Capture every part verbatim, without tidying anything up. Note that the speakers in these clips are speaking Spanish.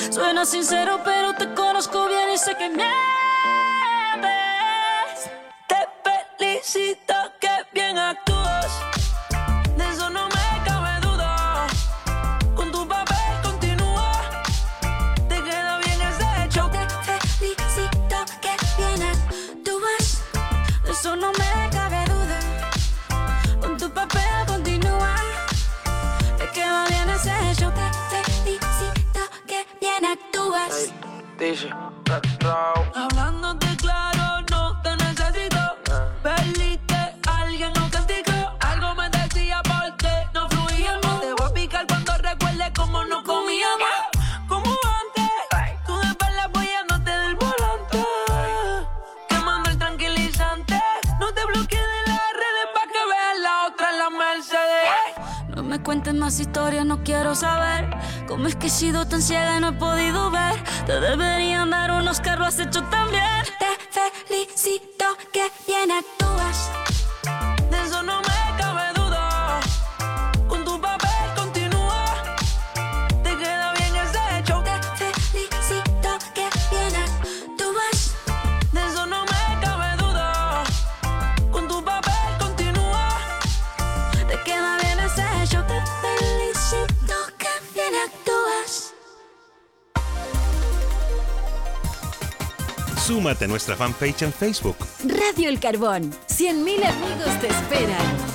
Suena sincero, pero te conozco bien y sé que mientes. Te felicito, que bien actúas. De eso no me cabe duda. Con tu papel continúa. Te queda bien ese hecho. Te felicito, que bien actúas. De eso no me cabe duda. Con tu papel continúa. Te queda bien ese hecho. Te felicito, que bien actúas. Hey, dice, Hablándote claro, no te necesito. Perdiste, alguien no castigó. Algo me decía porque no fluíamos. Te voy a picar cuando recuerde cómo nos comíamos. Como antes, tú de espalda apoyándote del volante. Quemando el tranquilizante. No te bloquees de las redes pa' que veas la otra en la Mercedes. No me cuentes más historias, no quiero saber cómo es que he sido tan ciega y no he podido ver. Te deberían dar un Oscar, lo has hecho tan bien. Te felicito, que bien actúas. De eso no me cabe duda. Con tu papel continúa. Te queda bien ese hecho. Te felicito, que bien actúas. De eso no me cabe duda. Con tu papel continúa. Te queda bien ese hecho. Te felicito, que bien actúas. Súmate a nuestra fanpage en Facebook. Radio El Carbón. cien mil amigos te esperan.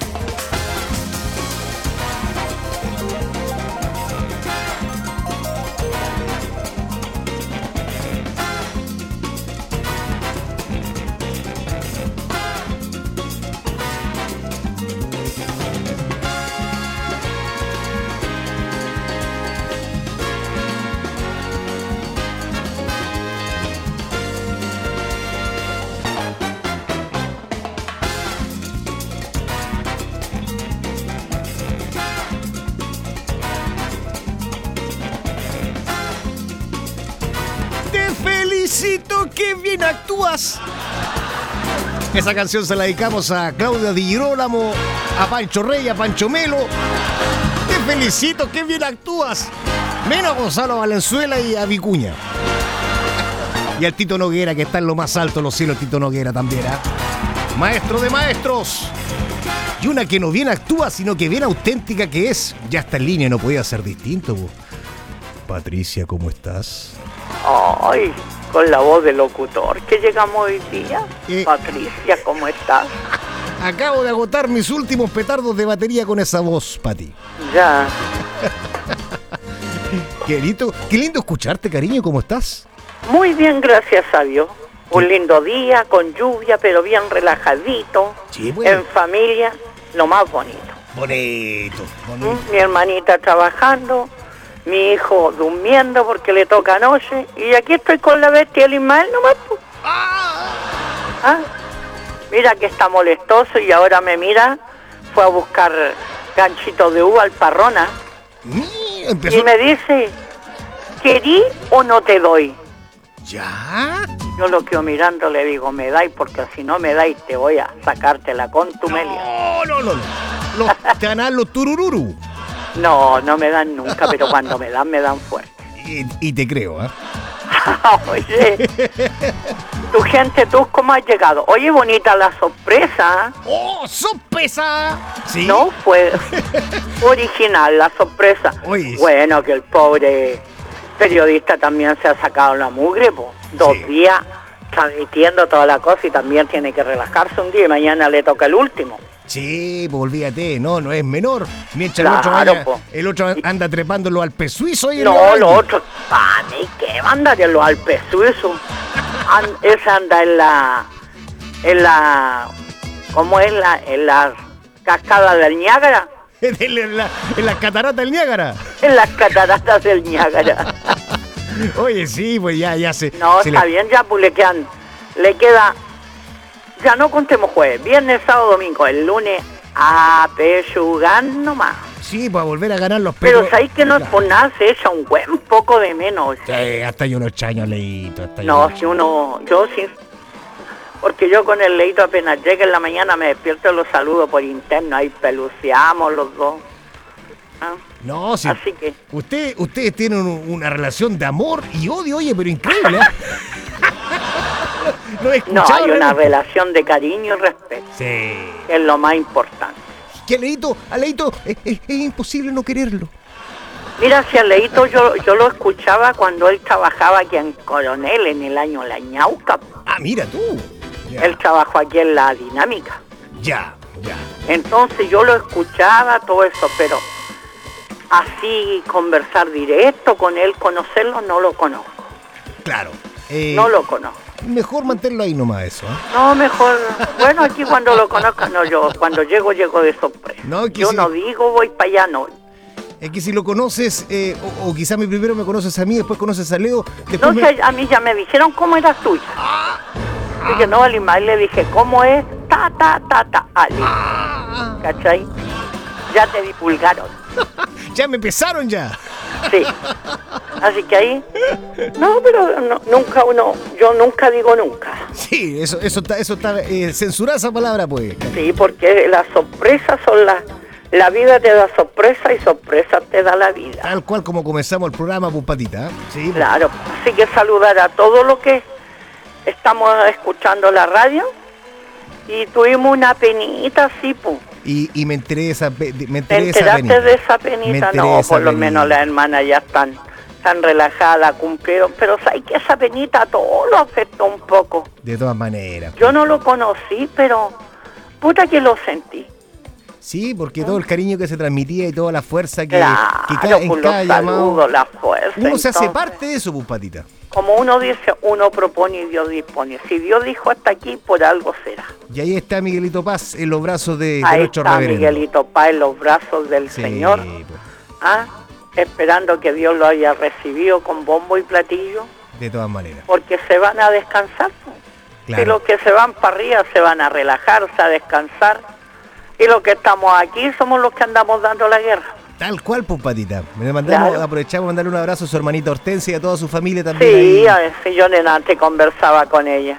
Felicito, que bien actúas. Esa canción se la dedicamos a Claudia Di Girolamo, a Pancho Rey, a Pancho Melo. Te felicito, que bien actúas. Menos a Gonzalo Valenzuela y a Vicuña. Y al Tito Noguera, que está en lo más alto de los cielos, Tito Noguera también, ¿eh? Maestro de maestros. Y una que no bien actúa, sino que bien auténtica que es. Ya está en línea, no podía ser distinto, vos. Patricia, ¿cómo estás? Ay, con la voz del locutor que llegamos hoy día. Eh. Patricia, ¿cómo estás? Acabo de agotar mis últimos petardos de batería con esa voz, Pati. Ya. Qué lindo, qué lindo escucharte, cariño, ¿cómo estás? Muy bien, gracias a Dios. Un lindo día, con lluvia, pero bien relajadito. Sí, bueno. En familia, lo más bonito. Bonito, bonito. ¿Mm? Mi hermanita trabajando, mi hijo durmiendo porque le toca noche, y aquí estoy con la bestia del Ismael nomás. Pues. ¿Ah? Mira que está molestoso y ahora me mira, fue a buscar ganchitos de uva al Parrona. Mm, empezó... Y me dice, ¿querí o no te doy? ¿Ya? Yo lo quedo mirando, le digo, me dais, porque si no me dais te voy a sacarte la contumelia. No, no, no, no. Los, te van a dar los turururu. No, no me dan nunca, pero cuando me dan, me dan fuerte. Y, y te creo, ¿eh? Oye, tu gente, ¿tú cómo has llegado? Oye, bonita la sorpresa. ¡Oh, sorpresa! ¿Sí? No, fue original la sorpresa. Oye, bueno, que el pobre periodista también se ha sacado la mugre, pues. Dos sí. días transmitiendo toda la cosa y también tiene que relajarse un día y mañana le toca el último. Sí, pues olvídate, no, no es menor. Mientras Claro, el, otro vaya, po. el otro anda trepando en los Alpes suizos. Y en No, los lo Alpes. otro, para mí, ¿qué va a andar en los Alpes suizos? And, ese anda en la, en la, ¿cómo es? La, en la cascada del Niágara. en, la, en las cataratas del Niágara. En las cataratas del Niágara. Oye, sí, pues ya, ya se... No, se está le... bien, ya pues le quedan, le queda, ya no contemos jueves, viernes, sábado, domingo, el lunes a pechugar nomás. Sí, para volver a ganar los Pero pesos. sabéis que no es por nada, se echa un buen poco de menos. Sí, hasta yo unos chaños leíto. Hasta No, yo si uno, yo sí, porque yo con el leíto apenas llega en la mañana me despierto y los saludo por interno, ahí peluceamos los dos. ¿ah? No, sí. Así que... Usted, ustedes tienen un- una relación de amor y odio, oye, pero increíble, ¿eh? No he No, escuchado hay una nada. relación de cariño y respeto, Sí. que es lo más importante. Que Aleito, Aleito, es, es- es imposible no quererlo. Mira, si a Leito yo, yo lo escuchaba cuando él trabajaba aquí en Coronel, en el año La Ñauca. Ah, mira tú. Ya, Él trabajó aquí en La Dinámica. ya, ya. Entonces yo lo escuchaba, todo eso, pero así conversar directo con él, conocerlo, no lo conozco. Claro. Eh, No lo conozco. Mejor mantenerlo ahí nomás eso, ¿eh? No, mejor, bueno, aquí cuando lo conozco, no, yo cuando llego, llego de sorpresa. No, que yo sí. no digo voy para allá, no. Es que si lo conoces, eh, o, o quizás primero me conoces a mí, después conoces a Leo, después No me... sé, a mí ya me dijeron cómo eras tuya. Dije, no, al Ismael le dije, ¿cómo es? Ta, ta, ta, ta, Ali. ¿Cachai? Ya te divulgaron. Ya me empezaron ya. Sí. Así que ahí... No, pero no, nunca uno... Yo nunca digo nunca. Sí, eso, eso está, eso está eh, censurada esa palabra, pues. Sí, porque las sorpresas son las... La vida te da sorpresa y sorpresa te da la vida. Tal cual como comenzamos el programa, pues, Patita. ¿eh? Sí, pues. Claro. Así que saludar a todos los que estamos escuchando la radio. Y tuvimos una penita así, pues. Y, y me enteré de esa, pe- de- me ¿Te enteré de esa enteraste penita. de esa Me penita? enteré de No, esa por lo penita. menos las hermanas ya están tan relajadas, cumplieron. Pero ¿sabes que esa penita a todo lo afectó un poco? De todas maneras. Yo no lo conocí, pero puta que lo sentí. Sí, porque todo el cariño que se transmitía y toda la fuerza que, Claro, que cada, en por cada los llamado... saludos, la fuerza. Uno se hace entonces, parte de eso, pues, Patita. Como uno dice, uno propone y Dios dispone. Si Dios dijo hasta aquí, por algo será. Y ahí está Miguelito Paz en los brazos de, de Ahí nuestro está reverendo. Miguelito Paz en los brazos del Sí, Señor, pues, ¿ah? Esperando que Dios lo haya recibido con bombo y platillo, de todas maneras. porque se van a descansar. Pues. Claro. Y los que se van para arriba se van a relajarse, a descansar. Y los que estamos aquí somos los que andamos dando la guerra. Tal cual, pues, Patita. Me mandamos, Claro. aprovechamos mandarle un abrazo a su hermanita Hortensia y a toda su familia también. Sí, ahí. a ver, si yo antes conversaba con ella.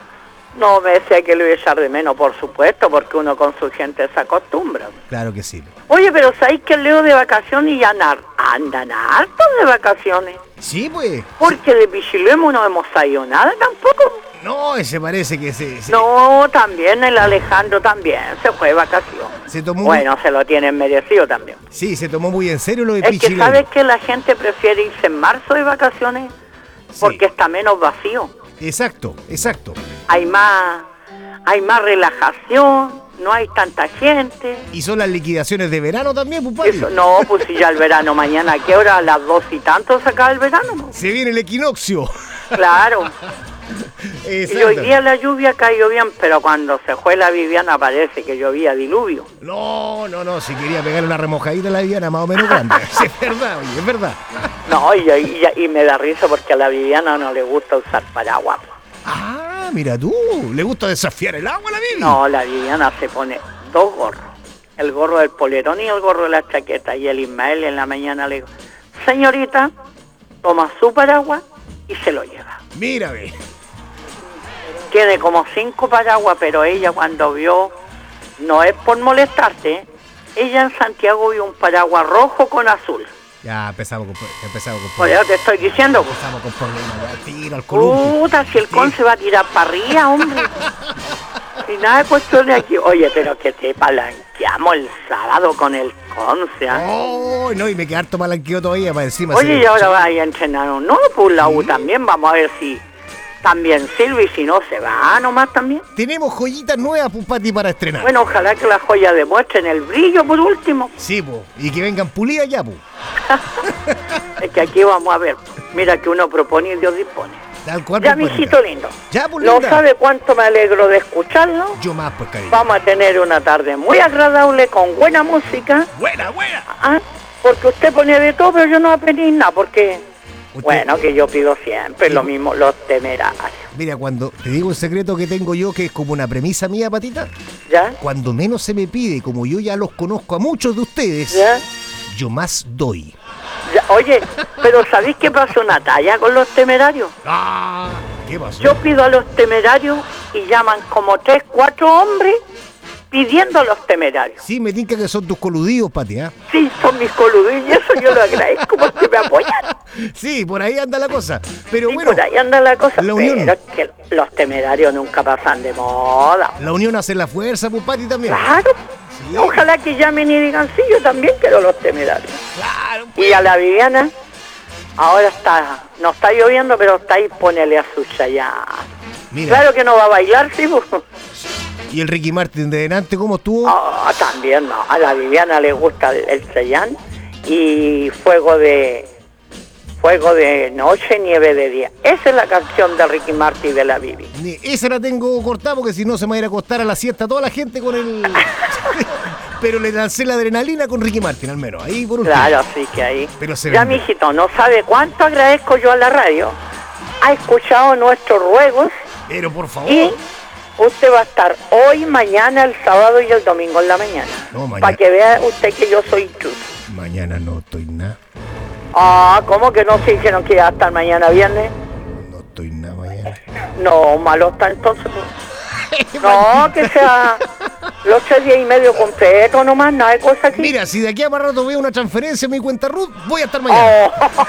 No me decía que lo iba a echar de menos, por supuesto, porque uno con su gente se acostumbra. Claro que sí. Oye, pero ¿sabéis que Leo de vacaciones y andan, andan harto de vacaciones? Sí, pues. Porque de Pichilemu no hemos salido nada tampoco. No, ese parece que se, se, No, también el Alejandro también se fue de vacaciones. se tomó Bueno, se lo tienen merecido también. muy, sí, se tomó muy en serio lo de Es que Pichilemu. sabes que la gente prefiere irse en marzo de vacaciones Sí. porque está menos vacío. Exacto, exacto. Hay más, hay más relajación, no hay tanta gente. Y son las liquidaciones de verano también, pues, Pati. Eso, no, pues si ya el verano mañana, ¿a qué hora? A las dos y tanto se acaba el verano. ¿No? Se viene el equinoccio. Claro. Exacto. Y hoy día la lluvia cayó bien, pero cuando se fue la Viviana parece que llovía diluvio. No, no, no, si quería pegarle una remojadita a la Viviana más o menos grande. Sí, es verdad, oye, es verdad. No, y, y, y me da risa porque a la Viviana no le gusta usar paraguas. Ah, mira tú, le gusta desafiar el agua a la Vivi. No, la Viviana se pone dos gorros. El gorro del polerón y el gorro de la chaqueta. Y el Ismael en la mañana le digo, señorita, toma su paraguas y se lo lleva. Mira, ve. Tiene como cinco paraguas, pero ella cuando vio, no es por molestarte, ella en Santiago vio un paraguas rojo con azul. Ya empezamos con, empezamos con Pues problemas. ya te estoy diciendo. Pues. Empezamos con problemas, ya, tiro al columpio. Puta, si el con se va a tirar para arriba, hombre. Y nada de cuestiones aquí. Oye, pero que te palanqueamos el sábado con el Conce. ¿Ah? Oh, no, y me quedé harto malanqueo todavía para encima. Oye, sí. y ahora va a entrenar un no, pues la U Sí. también. Vamos a ver si también sirve y si no se va nomás también. Tenemos joyitas nuevas, pues, Pati, para estrenar. Bueno, ojalá que las joyas demuestren el brillo por último. Sí, pues, y que vengan pulidas ya, pues. Es que aquí vamos a ver. Mira que uno propone y Dios dispone. Tal cual, Ya, pues, mijito Patita. lindo. Ya, pues, No linda. sabe cuánto me alegro de escucharlo. Yo más, pues, cariño. Vamos a tener una tarde muy agradable con buena música. Buena, buena. Ah, porque usted pone de todo, pero yo no voy a pedir nada, porque... Usted- Bueno, que yo pido siempre lo mismo, los temerarios. Mira, cuando te digo el secreto que tengo yo, que es como una premisa mía, Patita, ¿Ya? cuando menos se me pide, como yo ya los conozco a muchos de ustedes, ¿Ya? yo más doy. ¿Ya? Oye, pero ¿sabéis qué pasó una talla con los temerarios? Ah, ¿qué pasó? Yo pido a los temerarios y llaman como tres, cuatro hombres pidiendo a los Temerarios. Sí, me tinca que son tus coludidos, Pati, ¿eh? Sí, son mis coludidos y eso yo lo agradezco porque me apoyan. Sí, por ahí anda la cosa. Pero Sí, bueno, por ahí anda la cosa, la unión. pero es que los Temerarios nunca pasan de moda. la unión hace la fuerza, pues, Pati, también. Claro, Sí. ojalá que llamen y digan, sí, yo también quiero los Temerarios. Claro, Y a la Viviana, ahora está, no está lloviendo, pero está ahí, ponele a su Chayanne. mira. Claro que no va a bailar, sí, pues. ¿Y el Ricky Martin de delante cómo estuvo? Ah, también, no. A la Viviana le gusta el, el Chayanne y Fuego de Fuego de Noche, Nieve de Día. Esa es la canción de Ricky Martin y de la Vivi. Ni- Esa la tengo cortada porque si no se me va a ir a acostar a la siesta toda la gente con el... Pero le lancé la adrenalina con Ricky Martin, al menos. Ahí por último. Claro, sí que ahí. Pero se Ya, vende. mijito, no sabe cuánto agradezco yo a la radio. Ha escuchado nuestros ruegos Pero por favor. y usted va a estar hoy, mañana, el sábado y el domingo en la mañana. No, mañana. Para que vea usted que yo soy intruso. Mañana no estoy nada. Ah, ¿cómo que no se dijeron que iba a estar mañana viernes? No estoy nada mañana. No, malo está entonces. Pues. No, que sea los tres días y medio completo nomás, nada de cosas aquí. Mira, si de aquí a más rato veo una transferencia en mi cuenta Ruth, voy a estar mañana. Oh.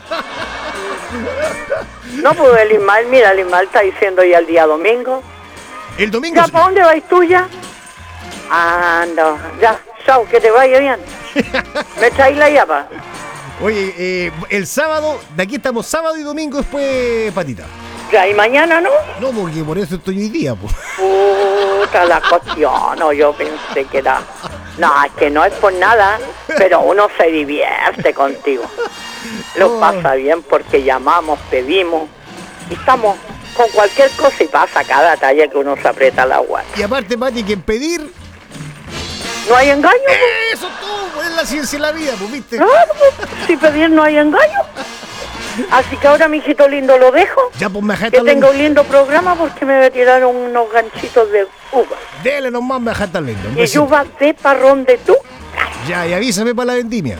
No, pues el Ismael, mira, el Ismael está diciendo ya el día domingo. El domingo... ¿Ya para dónde vais tú ya? Anda, ya, chao, que te vaya bien. ¿Me traes la yapa? Oye, eh, el sábado, de aquí estamos sábado y domingo después, Patita. Ya, y mañana no. No, porque por eso estoy hoy día, pues. Puta la cuestión, no, yo pensé que era... No, es que no es por nada, pero uno se divierte contigo. Lo Oh. pasa bien porque llamamos, pedimos, y estamos con cualquier cosa y pasa cada talla que uno se aprieta la agua. Y aparte, Pati, que en pedir... ¿No hay engaño? Eso todo, pues, es la ciencia de la vida, pues, ¿viste? Claro, si pedir no hay engaño. Así que ahora, mijito lindo, lo dejo. Ya, pues, me Que dejaste tenga un lindo programa porque me retiraron unos ganchitos de uva. Dele nomás, me dejaste lindo. Un Y besito. uva de parrón de tú. Ya, y avísame para la vendimia.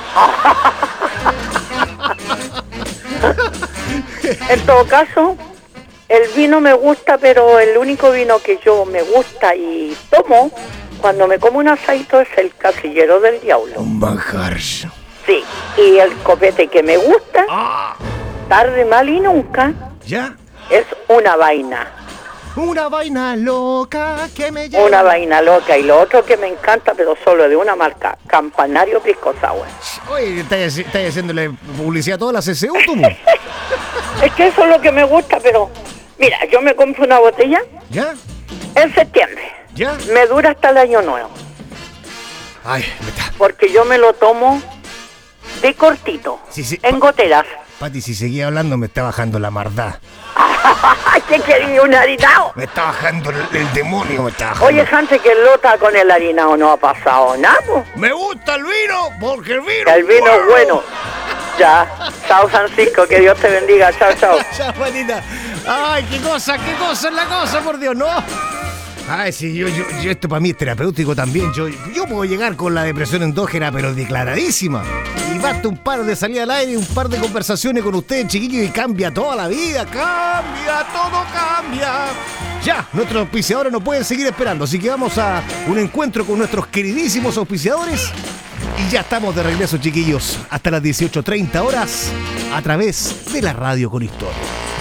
En todo caso, el vino me gusta, pero el único vino que yo me gusta y tomo cuando me como un asadito es el Casillero del Diablo. Un manjar. Sí, y el copete que me gusta, tarde, mal y nunca, ¿Ya? es una vaina. Una vaina loca que me lleva... Una vaina loca. Y lo otro que me encanta, pero solo de una marca, Campanario Pisco Sour. Oye, ¿estás, estás haciéndole publicidad a todas las C C U, tú? mo? Es que eso es lo que me gusta, pero mira, yo me compro una botella ¿Ya? en septiembre. ¿Ya? Me dura hasta el año nuevo. Ay, me está... Porque yo me lo tomo de cortito, Sí, sí. en goteras. Pati, si seguía hablando me está bajando la maldad. ¿Qué quería un harinado? Me está bajando el, el demonio, me está bajando. Oye, Sánchez, que el Lota con el harinado no ha pasado nada, po. Me gusta el vino, porque el vino... El vino es bueno. Ya, chao Francisco, que Dios te bendiga, chao, chao. Chao, Patita. Ay, qué cosa, qué cosa es la cosa, por Dios, ¿no? Ay, sí, yo, yo, yo esto para mí es terapéutico también. Yo, yo puedo llegar con la depresión endógena, pero declaradísima. Y basta un par de salidas al aire, un par de conversaciones con ustedes, chiquillos, y cambia toda la vida. Cambia, todo cambia. Ya, nuestros auspiciadores nos pueden seguir esperando, así que vamos a un encuentro con nuestros queridísimos auspiciadores. Y ya estamos de regreso, chiquillos, hasta las dieciocho treinta horas, a través de la Radio con Historia.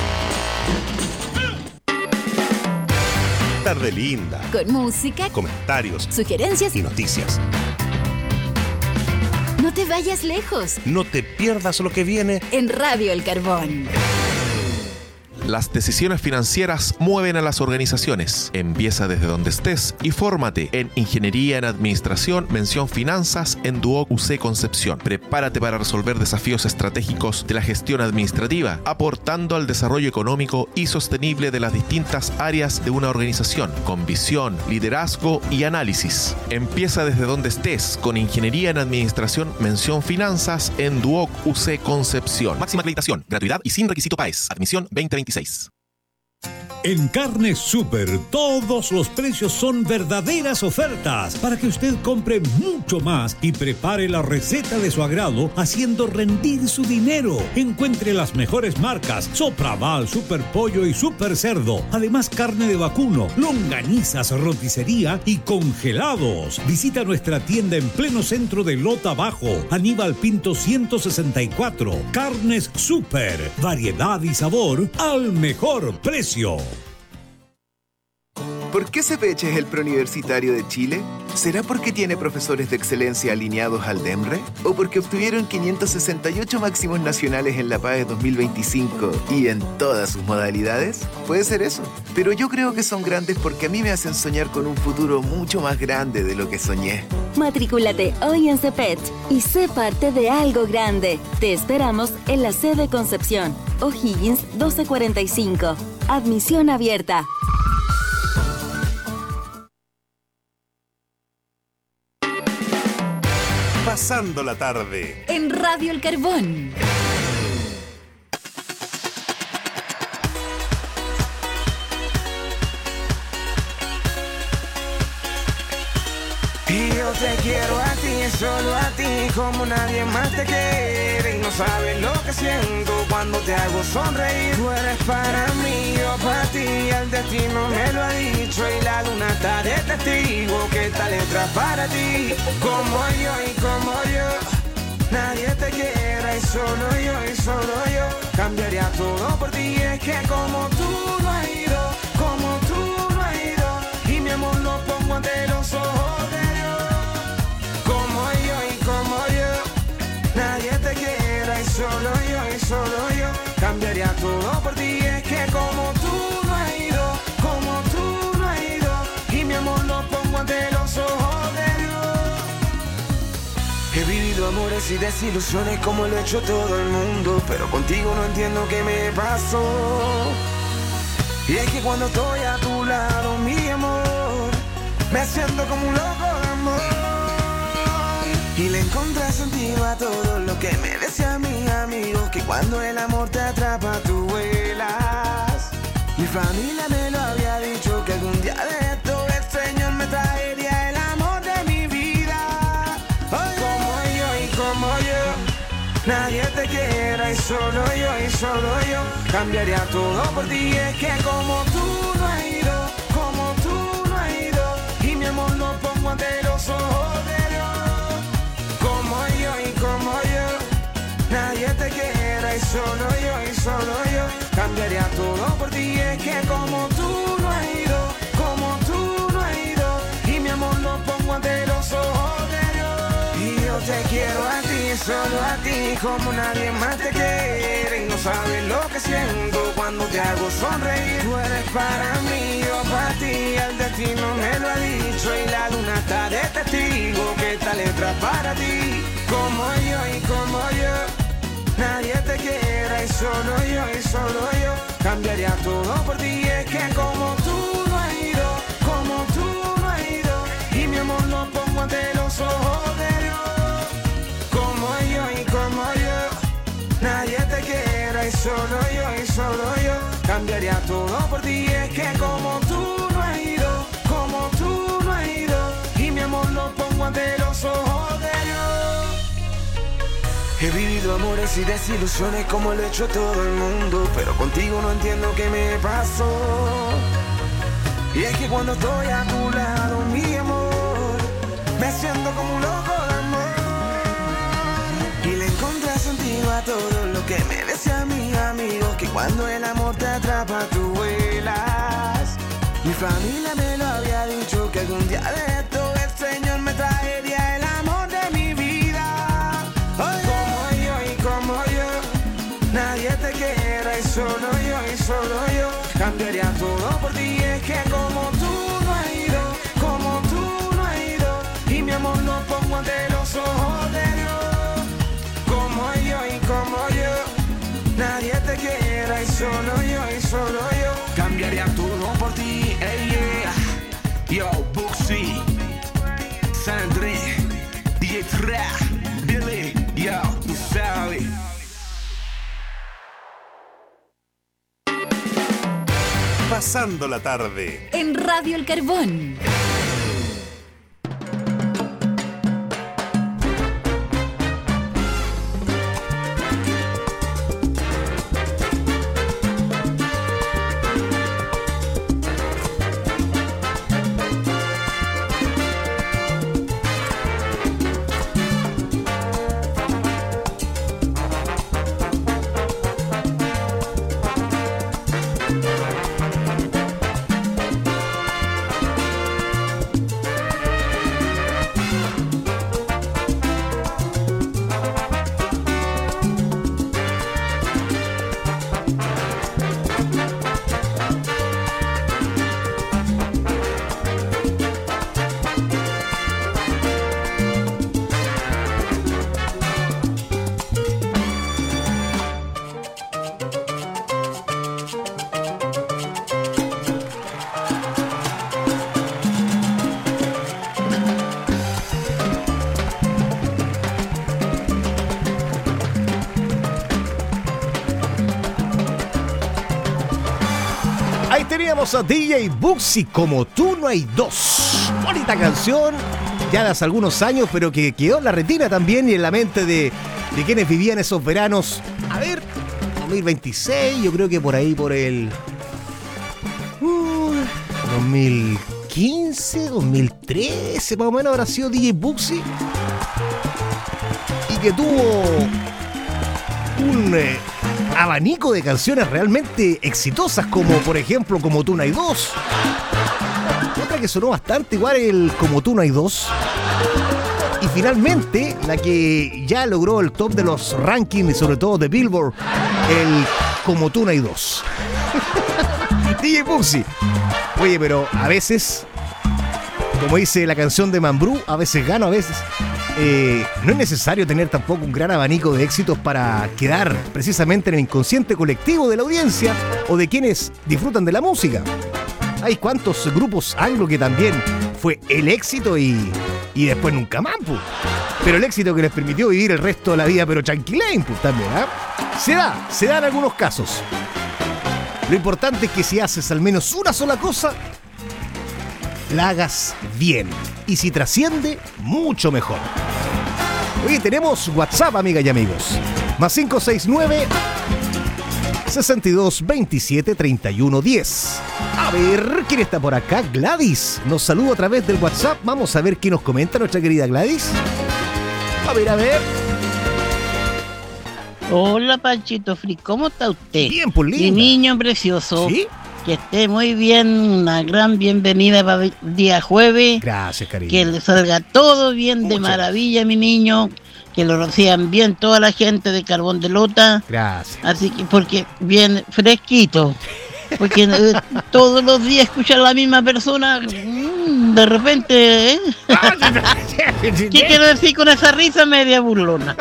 Tarde linda. Con música, Comentarios sugerencias. y noticias. No te vayas lejos. No te pierdas lo que viene. En Radio El Carbón. Las decisiones financieras mueven a las organizaciones. Empieza desde donde estés y fórmate en Ingeniería en Administración, mención Finanzas en Duoc U C Concepción. Prepárate para resolver desafíos estratégicos de la gestión administrativa, aportando al desarrollo económico y sostenible de las distintas áreas de una organización, con visión, liderazgo y análisis. Empieza desde donde estés con Ingeniería en Administración, mención Finanzas en Duoc U C Concepción. Máxima acreditación, gratuidad y sin requisito P A E S. Admisión veinte veintiséis. En Carnes Super, todos los precios son verdaderas ofertas para que usted compre mucho más y prepare la receta de su agrado haciendo rendir su dinero. Encuentre las mejores marcas: Sopraval, Super Pollo y Super Cerdo. Además, carne de vacuno, longanizas, roticería y congelados. Visita nuestra tienda en pleno centro de Lota Bajo, Aníbal Pinto ciento sesenta y cuatro. Carnes Super, variedad y sabor al mejor precio. ¿Por qué C P H es el preuniversitario de Chile? ¿Será porque tiene profesores de excelencia alineados al DEMRE? ¿O porque obtuvieron quinientos sesenta y ocho máximos nacionales en la PAE dos mil veinticinco y en todas sus modalidades? Puede ser eso. Pero yo creo que son grandes porque a mí me hacen soñar con un futuro mucho más grande de lo que soñé. Matrículate hoy en C P H y sé parte de algo grande. Te esperamos en la sede Concepción, O'Higgins doce cuarenta y cinco. Admisión abierta. Pasando la tarde en Radio El Carbón. Y yo te quiero a ti, solo a ti, como nadie más te quiere. Y no sabes lo que siento cuando te hago sonreír. Tú eres para mí, yo para ti, el destino me lo ha dicho. Y la luna está de testigo que esta letra es para ti. Como yo y como yo, nadie te quiere. Y solo yo y solo yo, cambiaría todo por ti. Es que como tú no has ido, como tú no has ido, y mi amor lo pongo ante los ojos de solo yo y solo yo, cambiaría todo por ti. Es que como tú no has ido, como tú no has ido, y mi amor lo pongo ante los ojos de Dios. He vivido amores y desilusiones como lo ha hecho todo el mundo, pero contigo no entiendo qué me pasó. Y es que cuando estoy a tu lado, mi amor, me siento como un loco de amor. Y le encontré sentido a todo lo que me decía mi amigo, que cuando el amor te atrapa tú vuelas. Mi familia me lo había dicho, que algún día de esto el Señor me traería el amor de mi vida. Oye, como yo y como yo, nadie te quiera. Y solo yo y solo yo, cambiaría todo por ti. Es que como tú no has ido, como tú no has ido, y mi amor lo pongo ante los ojos de como yo, nadie te quiera. Y solo yo y solo yo, cambiaría todo por ti. Es que como tú no has ido, como tú no has ido, y mi amor lo pongo ante los ojos de Dios. Y yo te quiero a ti, solo a ti, como nadie más te quiere. Y no sabes lo que siento cuando te hago sonreír. Tú eres para mí, yo para ti, el destino me lo ha dicho. Y la luna está de testigo que esta letra es para ti. Como yo y como yo, nadie te quiera. Y solo yo y solo yo, cambiaría todo por ti. Es que como tú no has ido, como tú no has ido, y mi amor lo pongo ante los ojos de Dios. Como yo y como yo, nadie te quiera. Y solo yo y solo yo, cambiaría todo por ti. Es que como tú no has ido, como tú no has ido, y mi amor lo pongo ante los ojos de Dios. He vivido amores y desilusiones como lo ha hecho todo el mundo, pero contigo no entiendo qué me pasó. Y es que cuando estoy a tu lado, mi amor, me siento como un loco de amor. Y le encontré sentido a todo lo que me decía mi amigo, que cuando el amor te atrapa tú vuelas. Mi familia me lo había dicho, que algún día de esto el Señor me traería el amor de mi vida. Oye, nadie te quiera. Y solo yo y solo yo, cambiaría todo por ti. Es que como tú no has ido, como tú no has ido, y mi amor lo pongo ante los ojos de Dios. Como yo y como yo, nadie te quiera. Y solo yo y solo yo, cambiaría todo por ti. Hey, yeah. Yo, Buxi, San Andrés, D J Tra, Billy, yo, tú sabes. Pasando la tarde. En Radio El Carbón. Teníamos a D J Bugsy, Como Tú No Hay Dos. Bonita canción, ya de hace algunos años, pero que quedó en la retina también y en la mente de, de quienes vivían esos veranos. A ver, dos mil veintiséis, yo creo que por ahí, por el uh, dos mil quince, dos mil trece, más o menos habrá sido D J Bugsy. Y que tuvo un... Eh, abanico de canciones realmente exitosas, como por ejemplo Como Tú No Hay Dos. Otra que sonó bastante igual, el Como Tú No Hay Dos. Y finalmente la que ya logró el top de los rankings y sobre todo de Billboard, el Como Tú No Hay Dos. D J Bugsy. Oye, pero a veces, como dice la canción de Mambrú, a veces gano, a veces Eh, no es necesario tener tampoco un gran abanico de éxitos para quedar precisamente en el inconsciente colectivo de la audiencia o de quienes disfrutan de la música. Hay cuantos grupos anglo que también fue el éxito y, y después nunca más, pues. Pero el éxito que les permitió vivir el resto de la vida, pero tranquilain, pues también, ¿eh? Se da, se da en algunos casos. Lo importante es que si haces al menos una sola cosa, la hagas bien. Y si trasciende, mucho mejor. Oye, tenemos WhatsApp, amigas y amigos. Más cinco seis nueve, sesenta y dos, veintisiete, treinta y uno, diez. A ver, ¿quién está por acá? Gladys nos saluda a través del WhatsApp. Vamos a ver qué nos comenta nuestra querida Gladys. A ver, a ver. Hola, Panchito Free, ¿cómo está usted? Bien, pues linda. Mi niño precioso. ¿Sí? Que esté muy bien, una gran bienvenida para el día jueves. Gracias, cariño. Que le salga todo bien. Muchas. De maravilla, mi niño. Que lo reciban bien toda la gente de Carbón de Lota. Gracias. Así que, porque bien fresquito. Porque eh, todos los días escuchar a la misma persona, mmm, de repente, ¿eh? ¿Qué quiero decir con esa risa media burlona?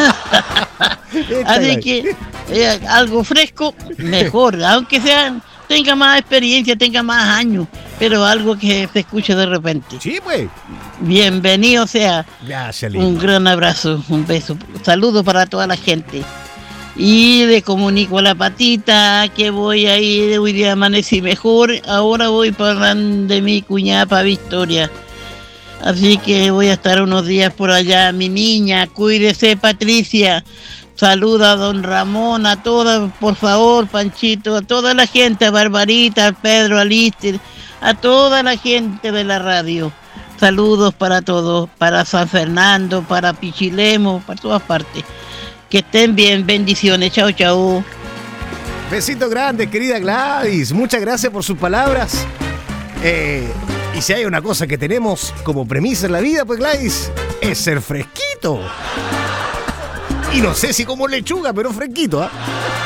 Así que eh, algo fresco, mejor, aunque sea, tenga más experiencia, tenga más años, pero algo que se escuche de repente. Sí, pues. Bienvenido sea. Gracias, lindo. Un gran abrazo, un beso, saludos para toda la gente. Y le comunico a la Patita que voy a ir, hoy día amanecí mejor, ahora voy para de mi cuñada para Victoria. Así que voy a estar unos días por allá, mi niña, cuídese, Patricia. Saluda a don Ramón, a todas, por favor, Panchito, a toda la gente, a Barbarita, a Pedro, a Lister, a toda la gente de la radio. Saludos para todos, para San Fernando, para Pichilemu, para todas partes. Que estén bien, bendiciones, chao, chao. Besito grande, querida Gladys, muchas gracias por sus palabras. Eh, y si hay una cosa que tenemos como premisa en la vida, pues Gladys, es ser fresquito. Y no sé si como lechuga, pero fresquito, ¿ah?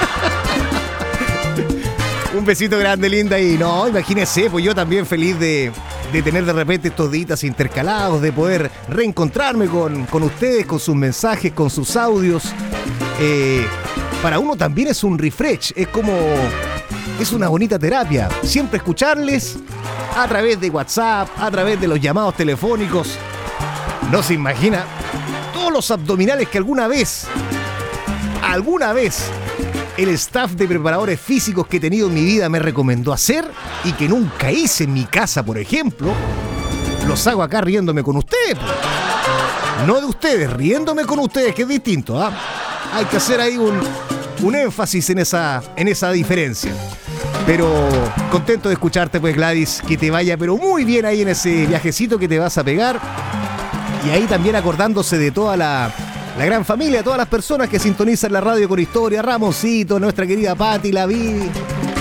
¿eh? Un besito grande, linda, y no, imagínese, pues yo también feliz de... de tener de repente estos días intercalados, de poder reencontrarme con, con ustedes, con sus mensajes, con sus audios. Eh, para uno también es un refresh, es como, es una bonita terapia. Siempre escucharles a través de WhatsApp, a través de los llamados telefónicos. No se imagina todos los abdominales que alguna vez, alguna vez el staff de preparadores físicos que he tenido en mi vida me recomendó hacer y que nunca hice en mi casa, por ejemplo, los hago acá riéndome con ustedes. No de ustedes, riéndome con ustedes, que es distinto, ¿ah? Hay que hacer ahí un, un énfasis en esa, en esa diferencia. Pero contento de escucharte, pues, Gladys, que te vaya pero muy bien ahí en ese viajecito que te vas a pegar. Y ahí también acordándose de toda la, la gran familia, todas las personas que sintonizan la radio con historia, Ramoncito, nuestra querida Pati, la Vivi,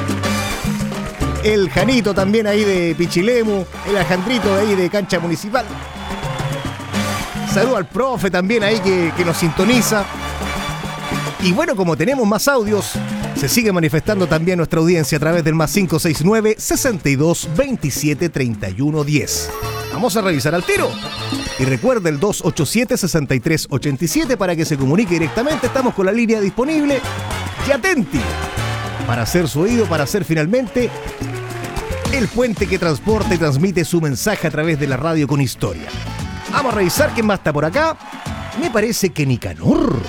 el Janito también ahí de Pichilemu, el Alejandrito de ahí de Cancha Municipal. Saludo al profe también ahí que, que nos sintoniza. Y bueno, como tenemos más audios, se sigue manifestando también nuestra audiencia a través del más cinco seis nueve, sesenta y dos, veintisiete, treinta y uno, diez. Vamos a revisar al tiro. Y recuerda el dos ocho siete, seis tres ocho siete para que se comunique directamente. Estamos con la línea disponible. Y atenti para hacer su oído, para hacer finalmente el puente que transporta y transmite su mensaje a través de la radio con historia. Vamos a revisar quién más está por acá. Me parece que Nicanor.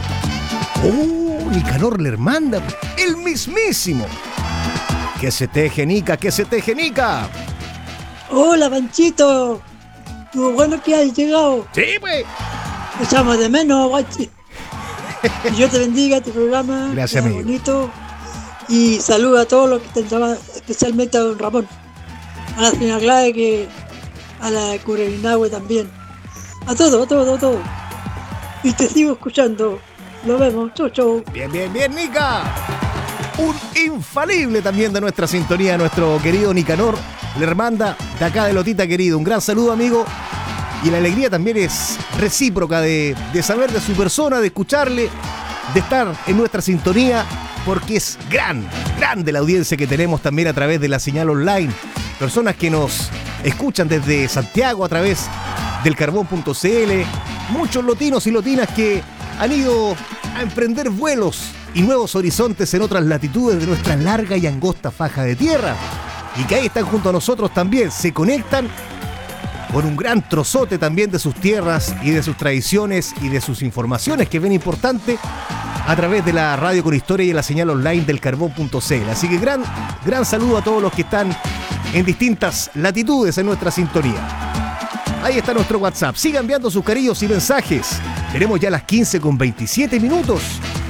Oh, Nicanor Lermanda, el mismísimo. Que se teje, Nica, que se teje, Nica. Hola, Panchito. Qué bueno que has llegado. Sí, pues. Te echamos de menos, guachi. Dios te bendiga tu programa. Gracias, amigo. Bonito. Y saluda a todos los que te llaman, especialmente a don Ramón. A la señora Gladys, que a la Curelinagüe también. A todo, a todo, a todo. Y te sigo escuchando. Lo vemos. Chau, chau. Bien, bien, bien, Nica. Un infalible también de nuestra sintonía, nuestro querido Nicanor Lermanda, de acá de Lotita, querido. Un gran saludo, amigo. Y la alegría también es recíproca de, de saber de su persona, de escucharle, de estar en nuestra sintonía, porque es gran, grande la audiencia que tenemos también a través de la señal online. Personas que nos escuchan desde Santiago a través del carbón punto c l. Muchos lotinos y lotinas que han ido a emprender vuelos y nuevos horizontes en otras latitudes de nuestra larga y angosta faja de tierra. Y que ahí están junto a nosotros también, se conectan con un gran trozote también de sus tierras y de sus tradiciones y de sus informaciones que ven importante a través de la radio con historia y la señal online del carbón punto c l. Así que gran, gran saludo a todos los que están en distintas latitudes en nuestra sintonía. Ahí está nuestro WhatsApp. Sigan enviando sus cariños y mensajes. Tenemos ya las quince con veintisiete minutos.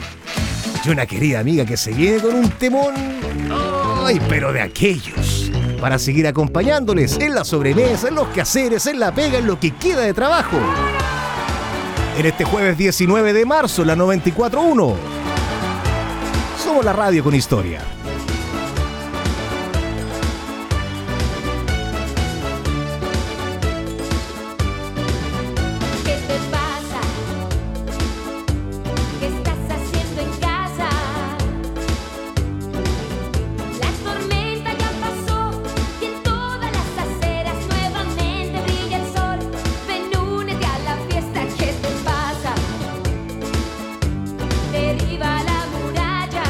Y una querida amiga que se viene con un temón. Ay, pero de aquellos. Para seguir acompañándoles en la sobremesa, en los quehaceres, en la pega, en lo que queda de trabajo. En este jueves diecinueve de marzo, la noventa y cuatro punto uno. Somos la radio con historia. Derriba la muralla.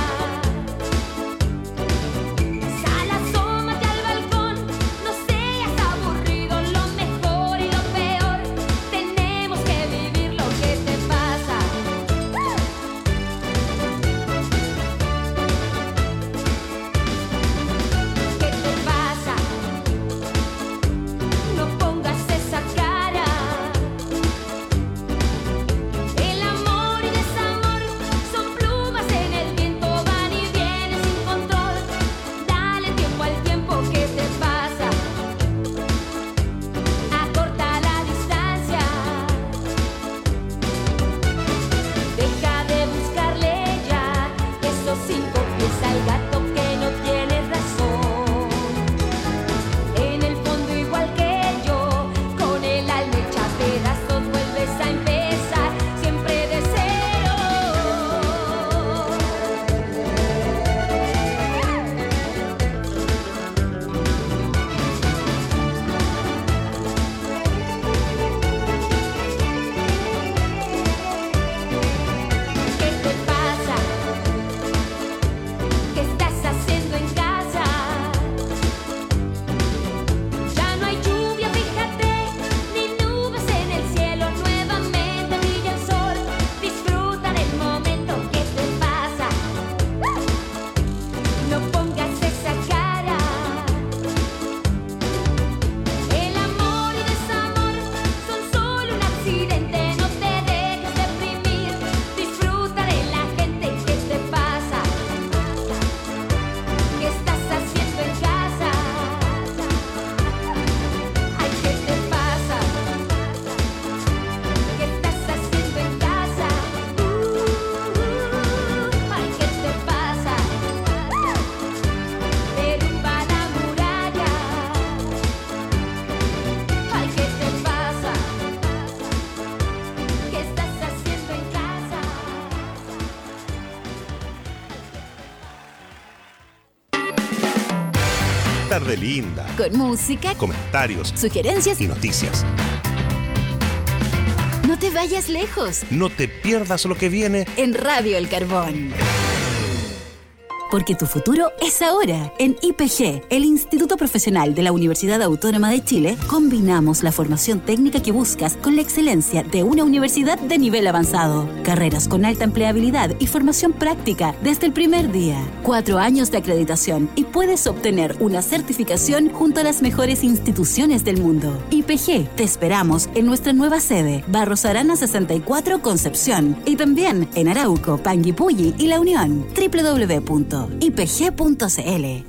estás tarde linda. Con música, Comentarios sugerencias y noticias. No te vayas lejos. No te pierdas lo que viene En Radio El Carbón. Porque tu futuro es ahora. En I P G, el Instituto Profesional de la Universidad Autónoma de Chile, combinamos la formación técnica que buscas con la excelencia de una universidad de nivel avanzado. Carreras con alta empleabilidad y formación práctica desde el primer día. Cuatro años de acreditación y puedes obtener una certificación junto a las mejores instituciones del mundo. I P G, te esperamos en nuestra nueva sede, Barros Arana sesenta y cuatro, Concepción. Y también en Arauco, Panguipulli y La Unión. doble u doble u doble u punto i p g punto c l.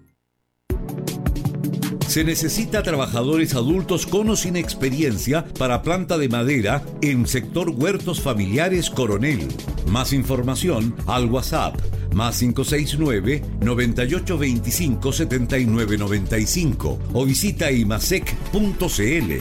Se necesita trabajadores adultos con o sin experiencia para planta de madera en sector huertos familiares Coronel. Más información al WhatsApp más cinco seis nueve, noventa y ocho veinticinco, setenta y nueve noventa y cinco o visita imasec punto c l.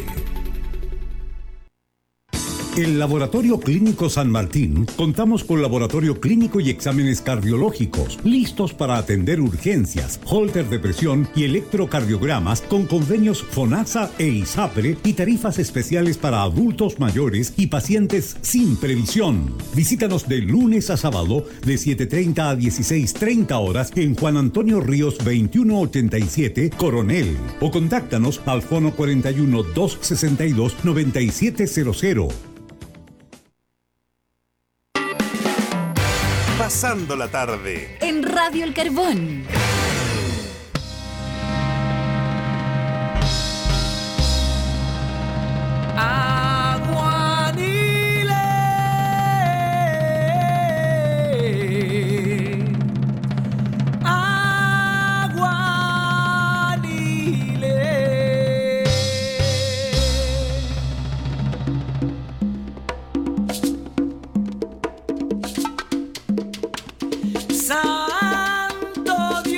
En Laboratorio Clínico San Martín contamos con laboratorio clínico y exámenes cardiológicos listos para atender urgencias, holter de presión y electrocardiogramas con convenios FONASA e ISAPRE y tarifas especiales para adultos mayores y pacientes sin previsión. Visítanos de lunes a sábado de siete treinta a dieciséis treinta horas en Juan Antonio Ríos veintiuno ochenta y siete, Coronel, o contáctanos al fono cuarenta y uno, doscientos sesenta y dos, noventa y siete cero cero. Pasando la tarde. En Radio El Carbón. Santo Dios.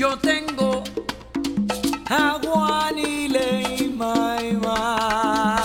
Yo tengo a Guanile, my, my.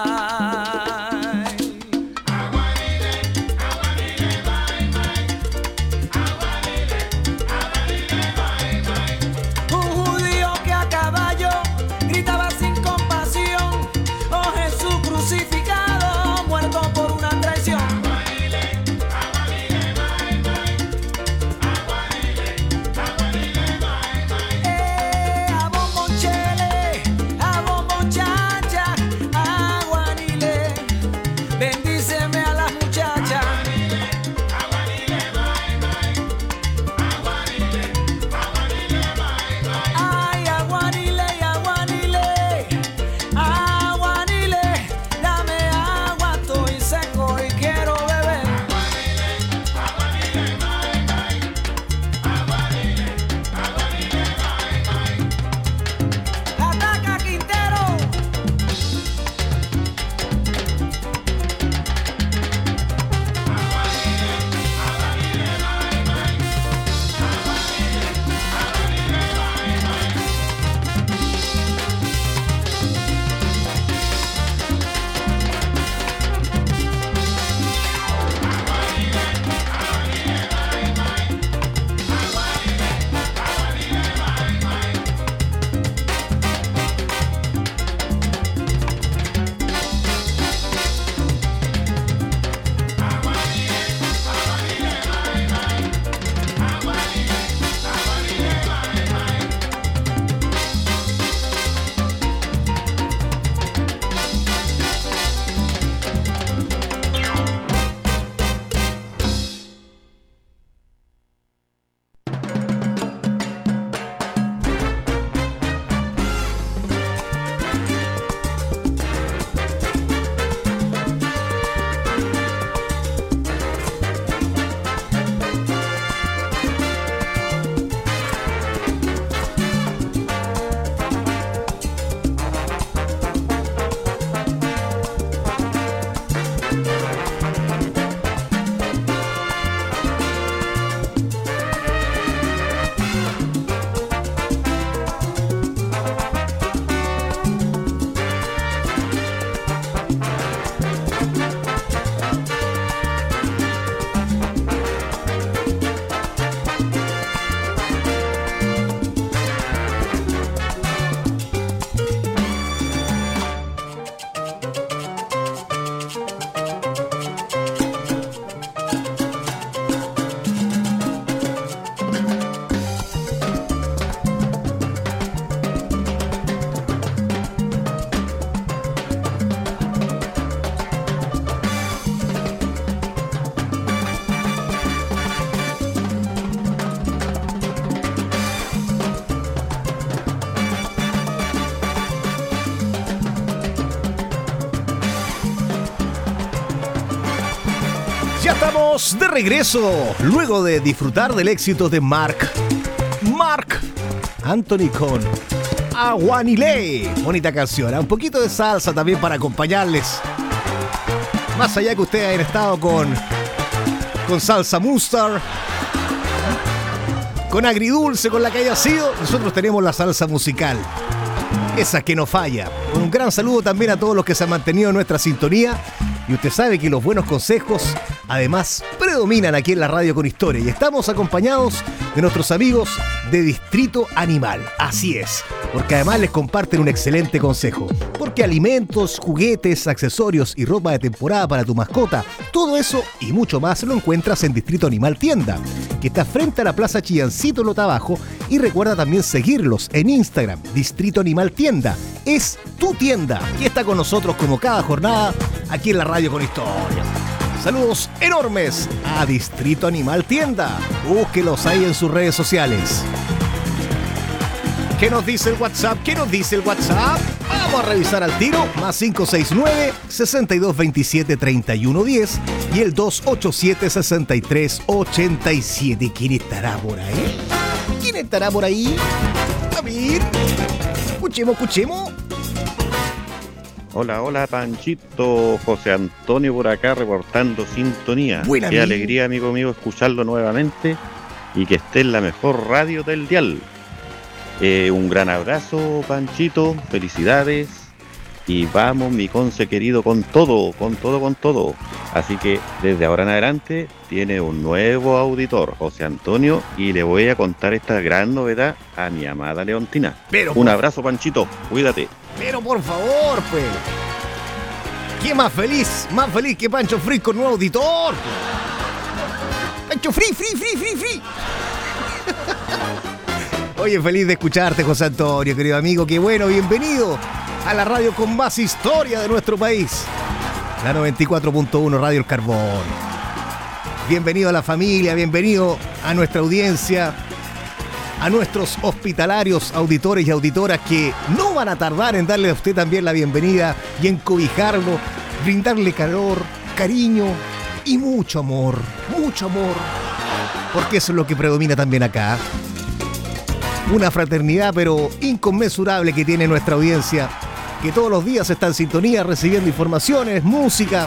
Ya estamos de regreso, luego de disfrutar del éxito de Mark, Mark Anthony con Aguanile. Bonita canción, un poquito de salsa también para acompañarles. Más allá que ustedes hayan estado con, con salsa mustard, con agridulce, con la que haya sido, nosotros tenemos la salsa musical, esa que no falla. Un gran saludo también a todos los que se han mantenido en nuestra sintonía. Y usted sabe que los buenos consejos, además, predominan aquí en la Radio con Historia. Y estamos acompañados de nuestros amigos de Distrito Animal. Así es, porque además les comparten un excelente consejo. Porque alimentos, juguetes, accesorios y ropa de temporada para tu mascota, todo eso y mucho más lo encuentras en Distrito Animal Tienda, que está frente a la Plaza Chillancito Lota Abajo. Y recuerda también seguirlos en Instagram, Distrito Animal Tienda. Es tu tienda y está con nosotros como cada jornada aquí en la Radio con Historia. Saludos enormes a Distrito Animal Tienda. Búsquelos ahí en sus redes sociales. ¿Qué nos dice el WhatsApp? ¿Qué nos dice el WhatsApp? Vamos a revisar al tiro. Más cinco seis nueve, seis dos dos siete, tres uno uno cero y el dos ocho siete, seis tres ocho siete. ¿Quién estará por ahí? ¿Quién estará por ahí? A ver. Escuchemos, escuchemos. Hola, hola, Panchito. José Antonio por acá reportando sintonía. Buena, Qué amigo. alegría, amigo mío, escucharlo nuevamente y que esté en la mejor radio del dial. Eh, un gran abrazo, Panchito, felicidades. Y vamos, mi Conce querido, con todo, con todo, con todo. Así que desde ahora en adelante tiene un nuevo auditor, José Antonio, y le voy a contar esta gran novedad a mi amada Leontina. Pero, un abrazo, Panchito, cuídate. Pero por favor, pues. ¿Qué más feliz? Más feliz que Pancho Free con nuevo auditor. Pues. Pancho Free, free, free, free, free. Oye, feliz de escucharte, José Antonio, querido amigo. Qué bueno, bienvenido a la radio con más historia de nuestro país. La noventa y cuatro punto uno Radio El Carbón. Bienvenido a la familia, bienvenido a nuestra audiencia, a nuestros hospitalarios auditores y auditoras que no van a tardar en darle a usted también la bienvenida y encobijarlo, brindarle calor, cariño y mucho amor, mucho amor, porque eso es lo que predomina también acá. Una fraternidad pero inconmensurable que tiene nuestra audiencia, que todos los días está en sintonía recibiendo informaciones, música,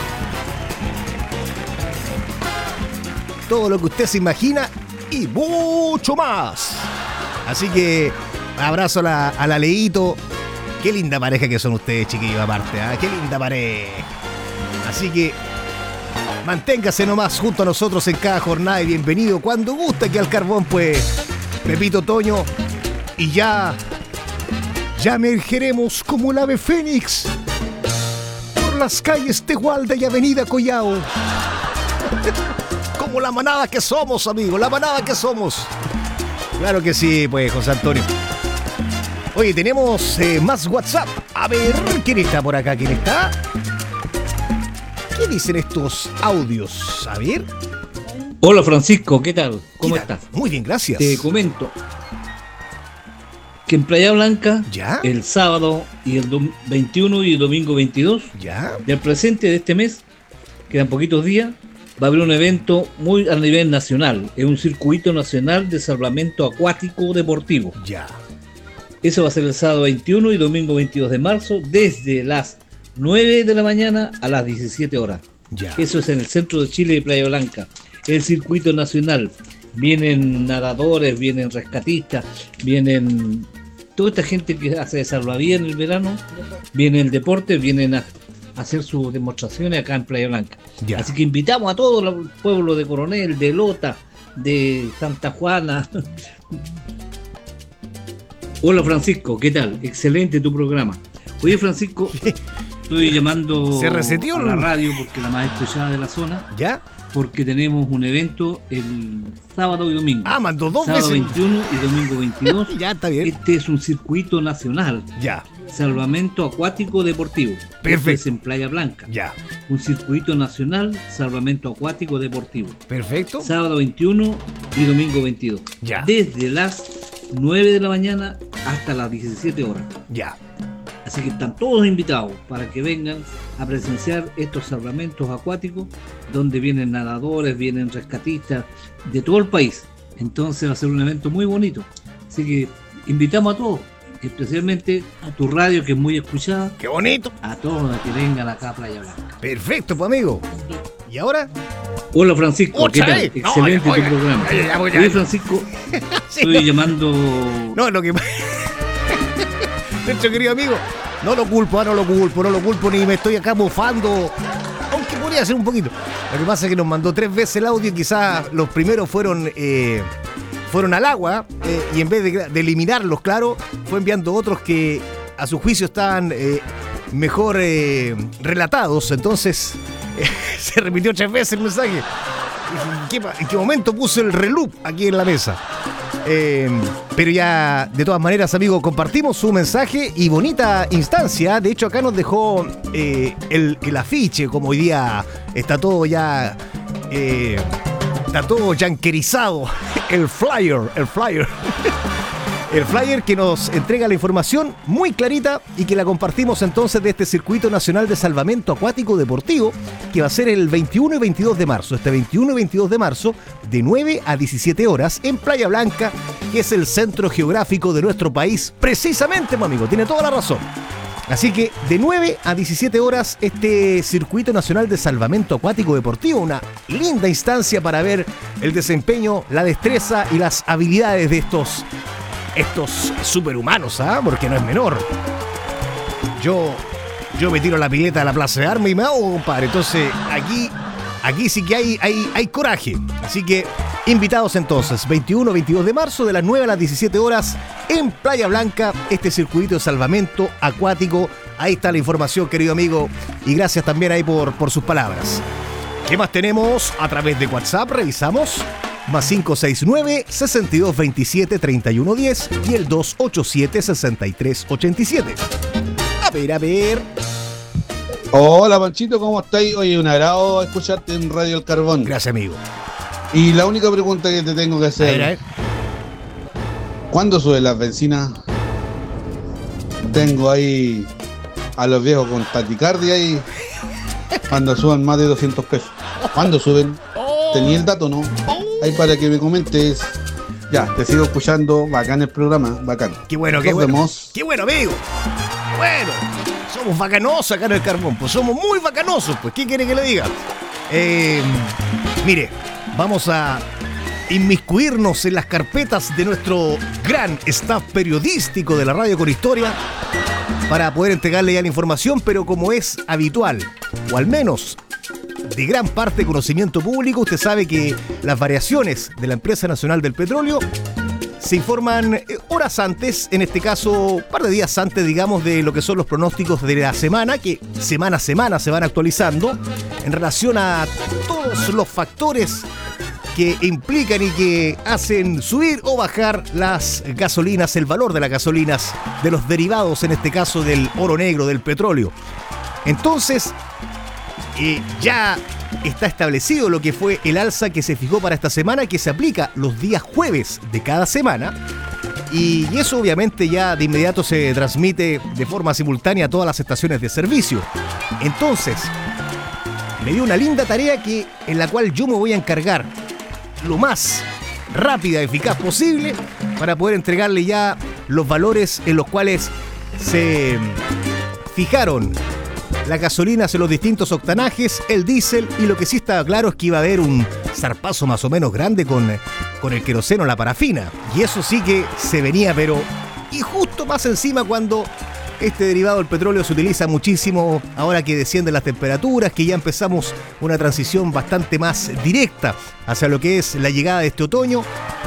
todo lo que usted se imagina y mucho más. Así que abrazo a la, a la Leito. Qué linda pareja que son ustedes, chiquillos, aparte, ¿eh? Qué linda pareja. Así que manténgase nomás junto a nosotros en cada jornada y bienvenido cuando guste aquí al Carbón, pues, Pepito Toño. Y ya, ya emergeremos como el ave fénix por las calles Tehualda y Avenida Collao. Como la manada que somos, amigo, la manada que somos. Claro que sí, pues, José Antonio. Oye, tenemos eh, más WhatsApp. A ver, ¿quién está por acá? ¿Quién está? ¿Qué dicen estos audios? A ver. Hola, Francisco, ¿qué tal? ¿Cómo ¿Qué tal? estás? Muy bien, gracias. Te comento que en Playa Blanca, ¿ya? El sábado y el dom- veintiuno y el domingo veintidós, ¿ya? Del presente de este mes, quedan poquitos días, va a haber un evento muy a nivel nacional. Es un circuito nacional de salvamento acuático deportivo. Ya. Eso va a ser el sábado veintiuno y domingo veintidós de marzo, desde las nueve de la mañana a las diecisiete horas. Ya. Eso es en el centro de Chile de Playa Blanca. El circuito nacional. Vienen nadadores, vienen rescatistas, vienen toda esta gente que hace salvavidas en el verano, viene el deporte, vienen a hacer sus demostraciones acá en Playa Blanca. Ya. Así que invitamos a todo el pueblo de Coronel, de Lota, de Santa Juana. Hola, Francisco, ¿qué tal? Excelente tu programa. Oye, Francisco, estoy llamando ¿Se reseteó a la radio porque la más escuchada de la zona. ¿Ya? Porque tenemos un evento el sábado y domingo. Ah, mandó dos sábado veces. veintiuno y domingo veintidós. Ya, está bien. Este es un circuito nacional. Ya. Salvamento acuático deportivo. Perfecto. Este es en Playa Blanca. Ya. Un circuito nacional, salvamento acuático deportivo. Perfecto. Sábado veintiuno y domingo veintidós. Ya. Desde las nueve de la mañana hasta las diecisiete horas. Ya. Así que están todos invitados para que vengan a presenciar estos salvamentos acuáticos, donde vienen nadadores, vienen rescatistas de todo el país. Entonces va a ser un evento muy bonito. Así que invitamos a todos, especialmente a tu radio, que es muy escuchada. ¡Qué bonito! A todos a que vengan acá a Playa Blanca. Perfecto, pues, amigo. ¿Y ahora? Hola, Francisco, ¿qué tal? ¡Ocha, eh! Excelente No, oiga, tu programa. oiga, ya, ya, ya. Oye, Francisco, Sí, estoy no. llamando... No, lo que... Nuestro querido amigo, no lo culpo, ah, no lo culpo, no lo culpo, ni me estoy acá mofando, aunque podría ser un poquito. Lo que pasa es que nos mandó tres veces el audio, quizás los primeros fueron eh, fueron al agua, eh, y en vez de, de eliminarlos, claro, fue enviando otros que a su juicio estaban eh, mejor eh, relatados. Entonces eh, se repitió tres veces el mensaje. ¿En qué, en qué momento puse el reloop aquí en la mesa? Eh, pero ya, de todas maneras, amigo, compartimos su mensaje y bonita instancia. De hecho, acá nos dejó eh, el, el afiche, como hoy día está todo ya... Eh, está todo yanquerizado. El flyer, el flyer. El flyer que nos entrega la información muy clarita y que la compartimos entonces de este Circuito Nacional de Salvamento Acuático Deportivo, que va a ser el veintiuno y veintidós de marzo. Este veintiuno y veintidós de marzo, de nueve a diecisiete horas, en Playa Blanca, que es el centro geográfico de nuestro país. Precisamente, mi amigo, tiene toda la razón. Así que de nueve a diecisiete horas, este Circuito Nacional de Salvamento Acuático Deportivo, una linda instancia para ver el desempeño, la destreza y las habilidades de estos estos superhumanos, ¿ah? Porque no es menor. Yo, yo me tiro a la pileta de la Plaza de Armas y me hago, compadre. Entonces, aquí, aquí sí que hay, hay, hay coraje. Así que, invitados entonces, veintiuno, veintidós de marzo, de las nueve a las diecisiete horas, en Playa Blanca, este circuito de salvamento acuático. Ahí está la información, querido amigo, y gracias también ahí por, por sus palabras. ¿Qué más tenemos? A través de WhatsApp revisamos. Más cinco seis nueve, seis dos dos siete, tres uno uno cero y el dos ocho siete, seis tres ocho siete. A ver, a ver. Hola, Panchito, ¿cómo estáis? Oye, un agrado escucharte en Radio El Carbón. Gracias, amigo. Y la única pregunta que te tengo que hacer. A ver, a ver. ¿Cuándo suben las bencinas? Tengo ahí a los viejos con taticardia ahí. Cuando suban más de doscientos pesos. ¿Cuándo suben? ¿Tenía el dato, no? Ahí para que me comentes. Ya, te sigo escuchando. Bacán el programa, bacán. Qué bueno, Nos qué bueno. vemos. Qué bueno, amigo. Bueno, somos bacanosos acá en el Carbón. Pues somos muy bacanosos, pues. ¿Qué quiere que le diga? Eh, mire, vamos a inmiscuirnos en las carpetas de nuestro gran staff periodístico de la Radio con Historia para poder entregarle ya la información, pero como es habitual, o al menos de gran parte de conocimiento público, usted sabe que las variaciones de la Empresa Nacional del Petróleo se informan horas antes, en este caso un par de días antes, digamos, de lo que son los pronósticos de la semana, que semana a semana se van actualizando en relación a todos los factores que implican y que hacen subir o bajar las gasolinas, el valor de las gasolinas, de los derivados, en este caso del oro negro, del petróleo. Entonces, eh, ya está establecido lo que fue el alza que se fijó para esta semana, que se aplica los días jueves de cada semana. Y eso obviamente ya de inmediato se transmite de forma simultánea a todas las estaciones de servicio. Entonces, me dio una linda tarea que, en la cual yo me voy a encargar lo más rápida y eficaz posible para poder entregarle ya los valores en los cuales se fijaron las gasolinas en los distintos octanajes, el diésel, y lo que sí estaba claro es que iba a haber un zarpazo más o menos grande con, con el queroseno, la parafina, y eso sí que se venía, pero y justo más encima cuando este derivado del petróleo se utiliza muchísimo ahora que descienden las temperaturas, que ya empezamos una transición bastante más directa hacia lo que es la llegada de este otoño,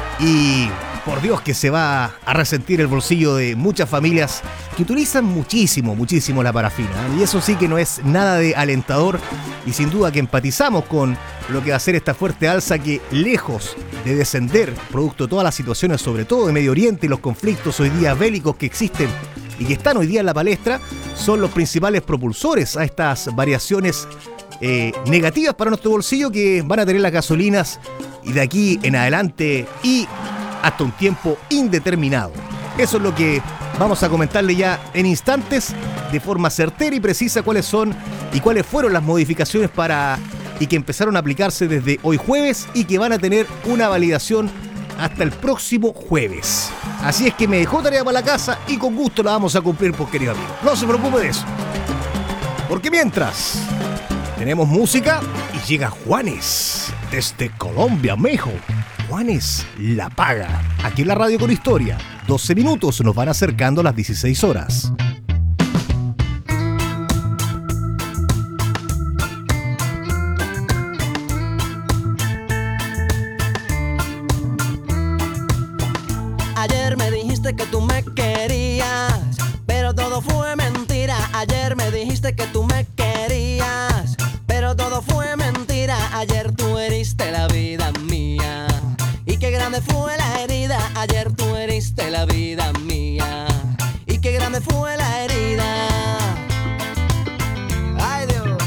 y por Dios que se va a resentir el bolsillo de muchas familias que utilizan muchísimo, muchísimo la parafina, y eso sí que no es nada de alentador, y sin duda que empatizamos con lo que va a ser esta fuerte alza que, lejos de descender, producto de todas las situaciones, sobre todo de Medio Oriente y los conflictos hoy día bélicos que existen y que están hoy día en la palestra, son los principales propulsores a estas variaciones eh, negativas para nuestro bolsillo que van a tener las gasolinas y de aquí en adelante y hasta un tiempo indeterminado. Eso es lo que vamos a comentarle ya en instantes, de forma certera y precisa, cuáles son y cuáles fueron las modificaciones para y que empezaron a aplicarse desde hoy jueves y que van a tener una validación hasta el próximo jueves. Así es que me dejó tarea para la casa y con gusto la vamos a cumplir, pues, querido amigo. No se preocupe de eso. Porque mientras tenemos música y llega Juanes desde Colombia, México. Juanes La Paga. Aquí en la Radio con Historia. doce minutos nos van acercando a las dieciséis horas. Ayer me dijiste que tú me querías, pero todo fue mentira. Ayer me dijiste que tú me querías, pero todo fue mentira. Ayer tú heriste la vida mía, y qué grande fue la herida. Ayer tú heriste la vida mía, y qué grande fue la herida. Ay, Dios.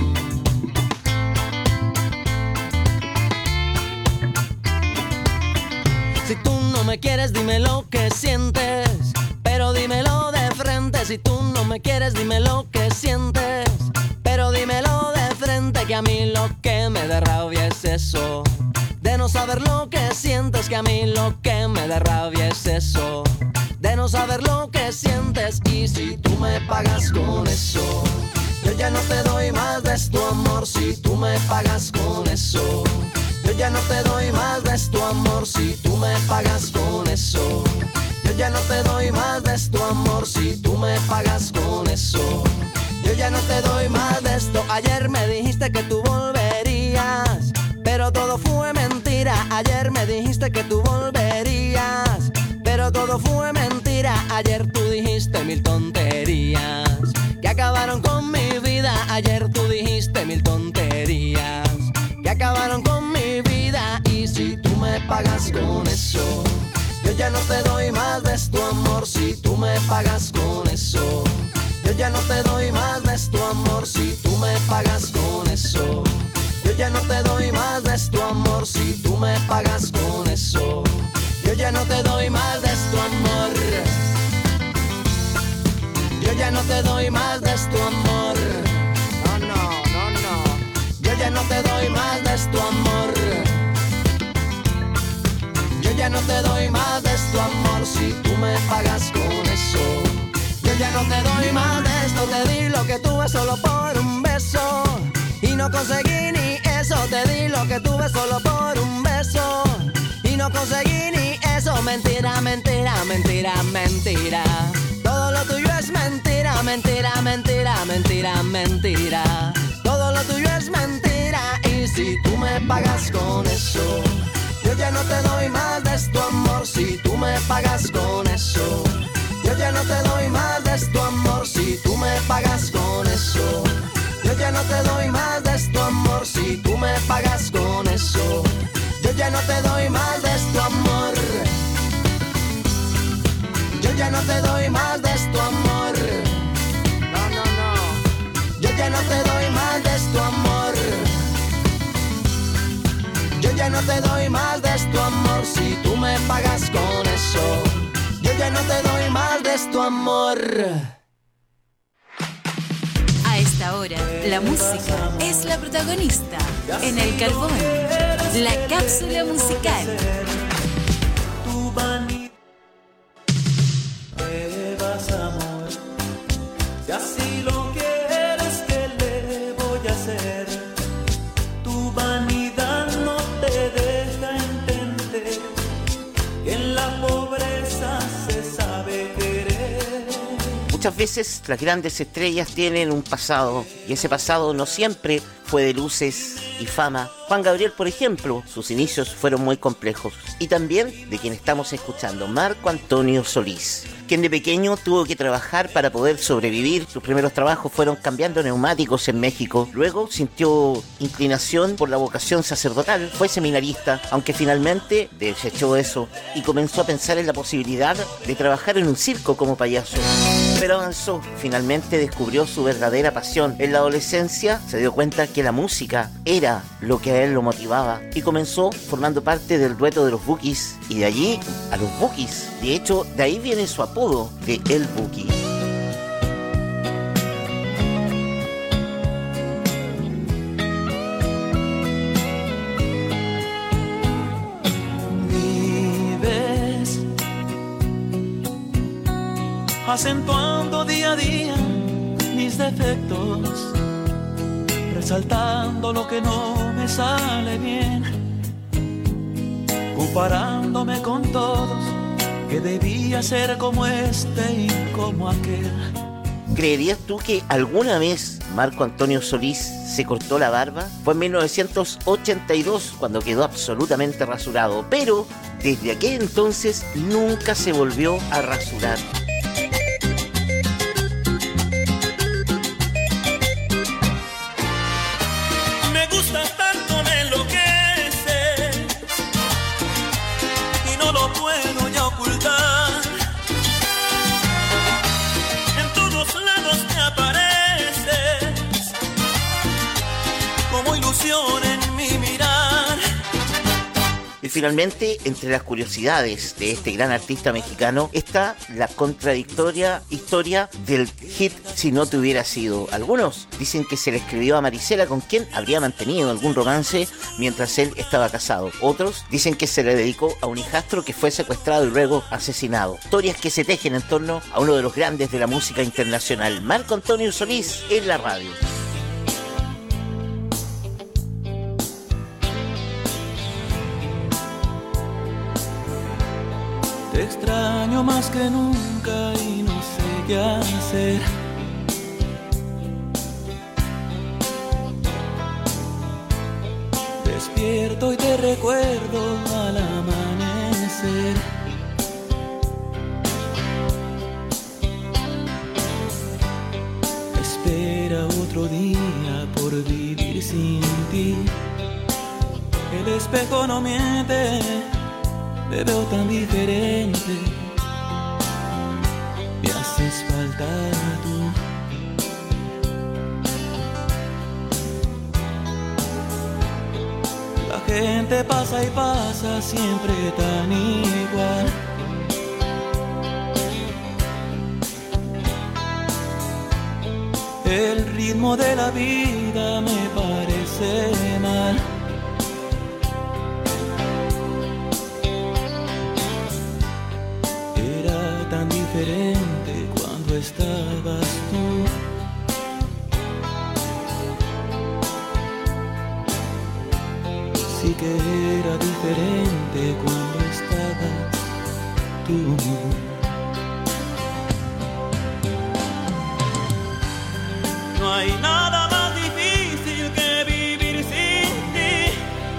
Si tú no me quieres, dime lo que sientes, pero dímelo de frente. Si tú no me quieres, dime lo que sientes, pero dímelo de frente. Que a mí lo que me da rabia es eso, de no saber lo que sientes. Que a mí lo que me da rabia es eso, de no saber lo que sientes. Y si tú me pagas con eso, yo ya no te doy más de tu amor. Si tú me pagas con eso, yo ya no te doy más de tu amor. Si tú me pagas con eso, yo ya no te doy más de tu amor si tú me pagas con eso. Yo ya no te doy más de esto. Ayer me dijiste que tú volverías, pero todo fue mentira. Ayer me dijiste que tú volverías, pero todo fue mentira. Ayer tú dijiste mil tonterías que acabaron con mi vida. Ayer tú dijiste mil tonterías que acabaron con mi vida. Y si tú me pagas con eso, yo ya no te doy más de tu amor si tú me pagas con eso. Yo ya no te doy más de tu amor si tú me pagas con eso. Yo ya no te doy más de tu amor si tú me pagas con eso. Yo ya no te doy más de tu amor. Yo ya no te doy más de tu amor. No, no, no, no. Yo ya no te doy más de tu amor. Yo ya no te doy más de tu amor si tú me pagas con eso. Yo ya no te doy más de esto, te di lo que tuve solo por un beso y no conseguí ni eso. Te di lo que tuve solo por un beso y no conseguí ni eso. Mentira, mentira, mentira, mentira. Todo lo tuyo es mentira, mentira, mentira, mentira, mentira. Todo lo tuyo es mentira. Y si tú me pagas con eso, yo ya no te doy más de tu amor si tú me pagas con eso. Yo ya no te doy más de tu amor si tú me pagas con eso. Yo ya no te doy más de tu amor si tú me pagas con eso. Yo ya no te doy más de tu amor. Yo ya no te doy más de tu amor. No, no, no. Yo ya no te doy más de tu amor. Yo ya no te doy más de tu amor si tú me pagas con eso. Yo ya no te doy más de tu amor. A esta hora, la música es la protagonista. En El Carbón, la cápsula musical. Tu vanidad te vas, amor. Si así lo quieres, ¿qué le voy a hacer? Tu vanidad no te deja entender que en la pobreza se sabe querer. Muchas veces las grandes estrellas tienen un pasado, y ese pasado no siempre fue de luces y fama. Juan Gabriel, por ejemplo, sus inicios fueron muy complejos. Y también de quien estamos escuchando, Marco Antonio Solís, quien de pequeño tuvo que trabajar para poder sobrevivir. Sus primeros trabajos fueron cambiando neumáticos en México. Luego sintió inclinación por la vocación sacerdotal, fue seminarista, aunque finalmente desechó eso y comenzó a pensar en la posibilidad de trabajar en un circo como payaso. Pero avanzó, finalmente descubrió su verdadera pasión. En la adolescencia se dio cuenta que la música era lo que a él lo motivaba y comenzó formando parte del dueto de los Bukis, y de allí a los Bukis. De hecho, de ahí viene su apodo de El Buki. Vives acentuando día a día mis defectos, resaltando lo que no me sale bien, comparándome con todos, que debía ser como este y como aquel. ¿Creerías tú que alguna vez Marco Antonio Solís se cortó la barba? Fue en mil novecientos ochenta y dos cuando quedó absolutamente rasurado, pero desde aquel entonces nunca se volvió a rasurar. Me gusta tanto, me enloquece y no lo puedo ya ocultar. En todos lados te apareces como ilusión en mi mirar. Y finalmente, entre las curiosidades de este gran artista mexicano está la contradictoria historia del hit Si no te hubiera sido. Algunos dicen que se le escribió a Marisela, con quien habría mantenido algún romance mientras él estaba casado. Otros dicen que se le dedicó a un hijastro que fue secuestrado y luego asesinado. Historias que se tejen en torno a uno de los grandes de la música internacional, Marco Antonio Solís, en la radio. Te extraño más que nunca y no sé qué hacer. Despierto y te recuerdo al amanecer. Espera otro día por vivir sin ti. El espejo no miente, te veo tan diferente. Me haces falta tú. La gente pasa y pasa siempre tan igual. El ritmo de la vida me parece mal. Era tan diferente cuando estabas tú. Sí que era diferente cuando estabas tú. No hay nada más difícil que vivir sin ti.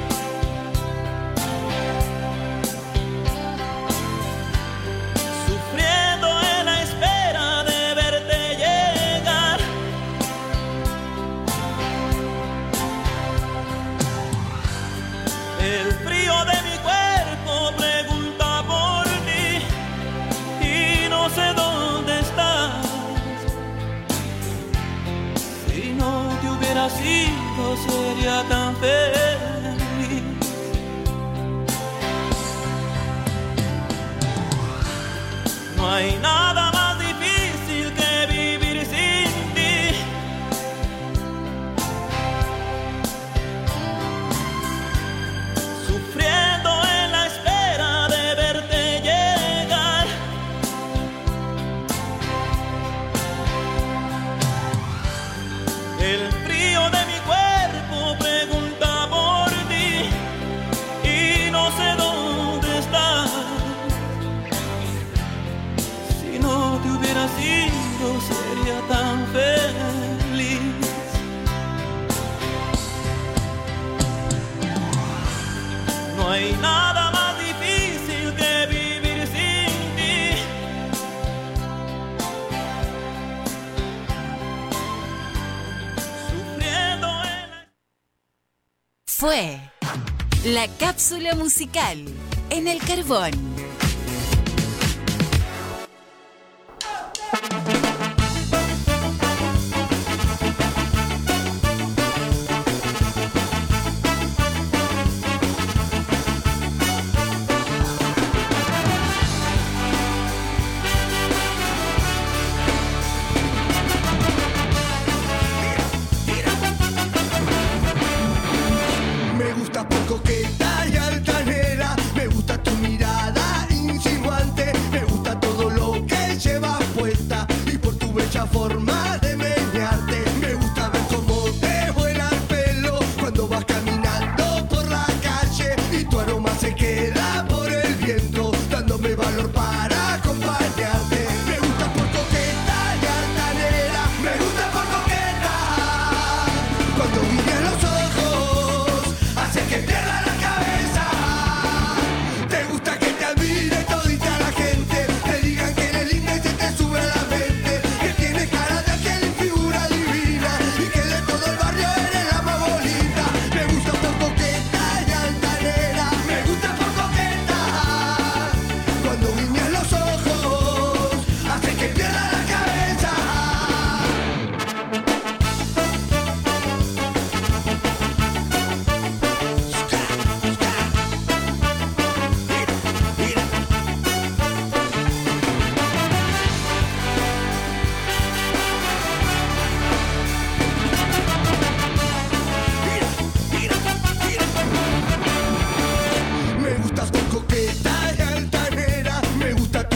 Sufriendo en la espera de verte llegar. El frío de mi cuerpo pregunta por ti y no sé dónde estás. Si no te hubiera sido sería tan feliz. No hay nada más difícil que vivir sin ti. Sufriendo en la espera de verte llegar. El frío de mi cuerpo pregunta por ti y no sé dónde estás. Si no te hubiera sido sería tan feliz. No hay nada más difícil que vivir sin ti. Sufriendo en la... Fue la cápsula musical en el Carbón.